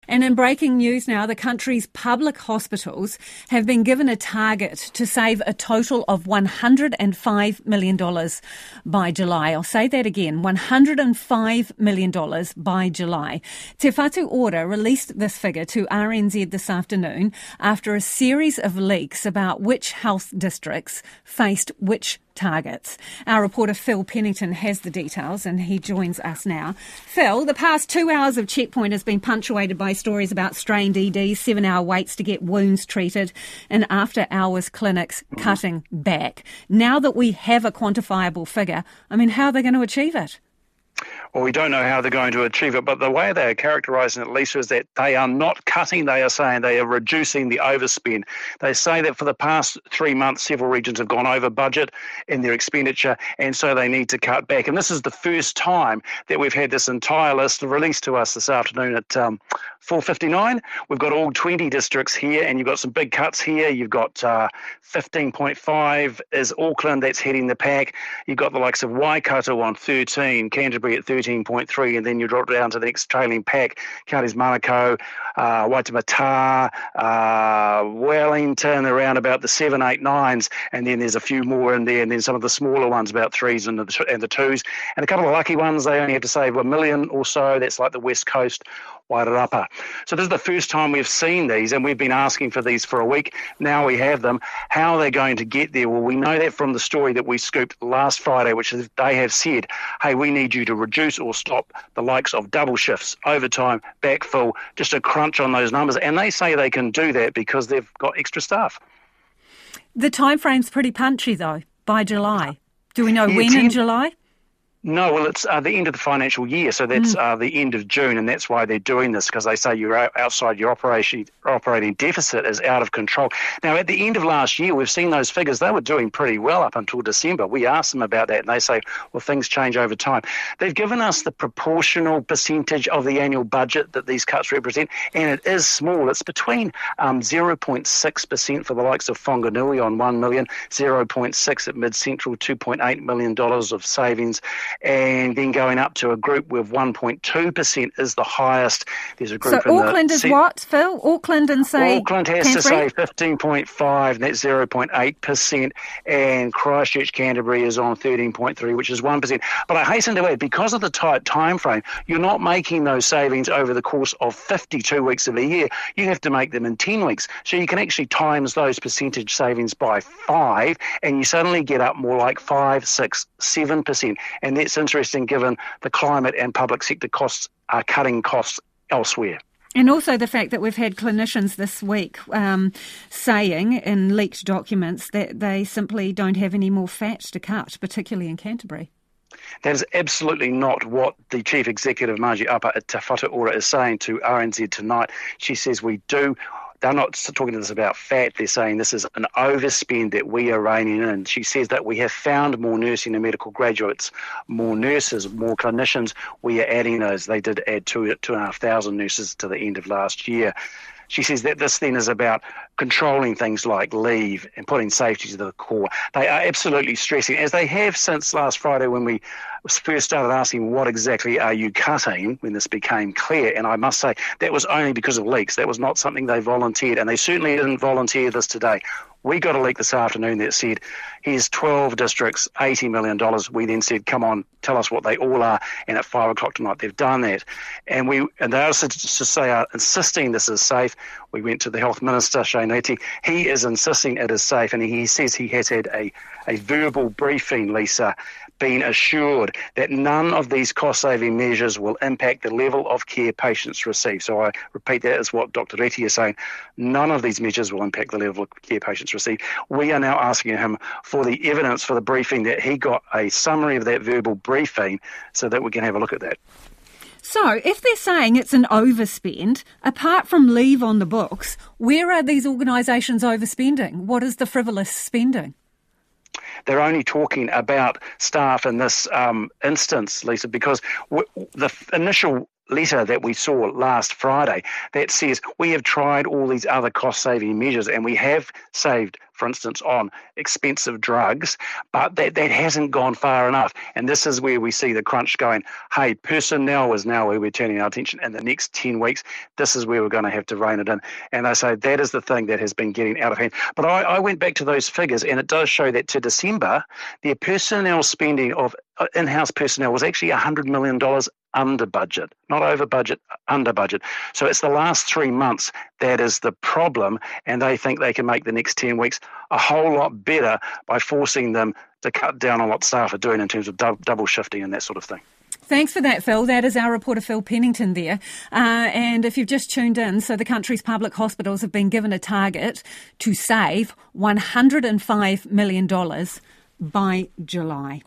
And in breaking news now, the country's public hospitals have been given a target to save a total of $105 million by July. I'll say that again, $105 million by July. Te Whatu Ora released this figure to RNZ this afternoon after a series of leaks about which health districts faced which targets. Our reporter Phil Pennington has the details and he joins us now. Phil, the past 2 hours of Checkpoint has been punctuated by stories about strained EDs, 7-hour waits to get wounds treated and after-hours clinics cutting back. Now that we have a quantifiable figure, how are they going to achieve it? Well, we don't know how they're going to achieve it, but the way they are characterising it, Lisa, is that they are not cutting, they are saying they are reducing the overspend. They say that for the past 3 months, several regions have gone over budget in their expenditure, and so they need to cut back. And this is the first time that we've had this entire list released to us this afternoon at 4:59. We've got all 20 districts here, and you've got some big cuts here. You've got 15.5 is Auckland, that's heading the pack. You've got the likes of Waikato on 13, Canterbury at 13.3, and then you drop down to the next trailing pack, counties Manukau, Waitemata, Wellington, around about the 7, 8, 9s, and then there's a few more in there, and then some of the smaller ones, about 3s and the 2s, and a couple of lucky ones, they only have to save $1 million or so. That's like the West Coast, Wairarapa. So this is the first time we've seen these, and we've been asking for these for a week. Now we have them. How are they going to get there? Well, we know that from the story that we scooped last Friday, which is they have said, hey, we need you to reduce or stop the likes of double shifts, overtime, backfill, just a crunch on those numbers. And they say they can do that because they've got extra staff. The time frame's pretty punchy, though, by July. Do we know when in July? No, well, it's the end of the financial year, so that's the end of June, and that's why they're doing this, because they say you're outside your operating deficit is out of control. Now, at the end of last year, we've seen those figures. They were doing pretty well up until December. We asked them about that, and they say, well, things change over time. They've given us the proportional percentage of the annual budget that these cuts represent, and it is small. It's between 0.6% for the likes of Whanganui on $1 million, 0.6% at Mid-Central, $2.8 million of savings, and then going up to a group with 1.2% is the highest. There's a group so Auckland is what, Phil? Auckland and say Auckland has Canterbury? To say 15.5, and that's 0.8%, and Christchurch Canterbury is on 13.3, which is 1%. But I hasten to add, because of the tight time frame, you're not making those savings over the course of 52 weeks of a year. You have to make them in 10 weeks. So you can actually times those percentage savings by 5, and you suddenly get up more like 5, 6, 7%. And that's interesting given the climate and public sector costs are cutting costs elsewhere. And also the fact that we've had clinicians this week saying in leaked documents that they simply don't have any more fat to cut, particularly in Canterbury. That is absolutely not what the Chief Executive, Margie Upper at Te Whatu Ora, is saying to RNZ tonight. She says we do. They're not talking to us about fat. They're saying this is an overspend that we are reining in. She says that we have found more nursing and medical graduates, more nurses, more clinicians. We are adding those. They did add 2,500 nurses to the end of last year. She says that this then is about controlling things like leave and putting safety to the core. They are absolutely stressing, as they have since last Friday when we first started asking what exactly are you cutting when this became clear. And I must say that was only because of leaks. That was not something they volunteered, and they certainly didn't volunteer this today. We got a leak this afternoon that said, here's 12 districts, $80 million. We then said, come on, tell us what they all are. And at 5 o'clock tonight, they've done that. And they also are insisting this is safe. We went to the Health Minister, Shane Reti. He is insisting it is safe. And he says he has had a verbal briefing, Lisa, been assured that none of these cost-saving measures will impact the level of care patients receive. So I repeat, that is what Dr. Reti is saying. None of these measures will impact the level of care patients receive. We are now asking him for the evidence for the briefing, that he got a summary of that verbal briefing so that we can have a look at that. So if they're saying it's an overspend, apart from leave on the books, where are these organisations overspending? What is the frivolous spending? They're only talking about staff in this instance, Lisa, because the initial letter that we saw last Friday that says we have tried all these other cost-saving measures and we have saved, for instance, on expensive drugs, but that hasn't gone far enough. And this is where we see the crunch going, hey, personnel is now where we're turning our attention. In the next 10 weeks, this is where we're going to have to rein it in. And they say that is the thing that has been getting out of hand. But I went back to those figures, and it does show that to December, their personnel spending of in-house personnel was actually $100 million under budget, not over budget, under budget. So it's the last 3 months that is the problem, and they think they can make the next 10 weeks a whole lot better by forcing them to cut down on what staff are doing in terms of double shifting and that sort of thing. Thanks for that, Phil. That is our reporter, Phil Pennington, there. And if you've just tuned in, so the country's public hospitals have been given a target to save $105 million by July.